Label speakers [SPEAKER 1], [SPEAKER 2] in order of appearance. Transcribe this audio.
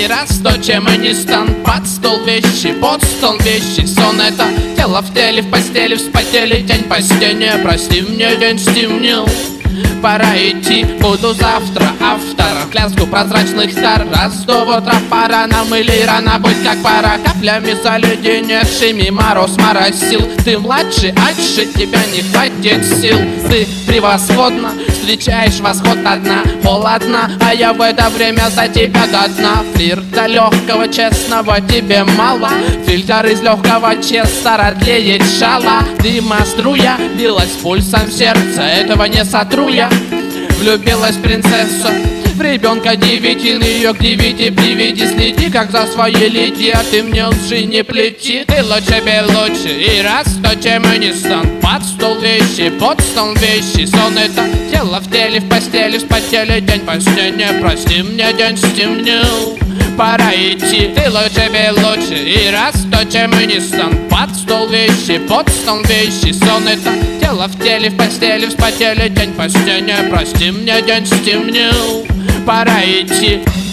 [SPEAKER 1] И раз то, чем и не стан, под стол вещи, под стол вещи. Сон — это тело в теле, в постели, вспотели, тень по стене. Прости, мне день стемнел, пора идти, буду завтра автор. Клятву прозрачных тар, раз до утра пора нам или рано быть как пора. Каплями заледеневшими мороз моросил. Ты младший, альше тебя не хватит сил. Ты превосходно встречаешь восход одна, холодно, а я в это время за тебя до дна. Флирта легкого, честного тебе мало. Фильтр из легкого честа ротлеет шала. Дыма струя билась пульсом в сердце, этого не сотру я. Влюбилась принцесса в ребенка 9, ее к 9 приведи. Следи, как за своей леди, а ты мне лжи не плети. Ты лучше, бей лучше, и раз то, чем и не стан. Под стол вещи, под стол вещи. Сон — это тело в теле, в постели, вспотели, день по стене. Прости, мне день стемнел, пора идти. Ты лучше, бей лучше, и раз то, чем и не стан. Под стол вещи, под стол вещи. Сон — это тело в теле, в постели, вспотели, день по стене. Прости, мне день стемнел, пора идти.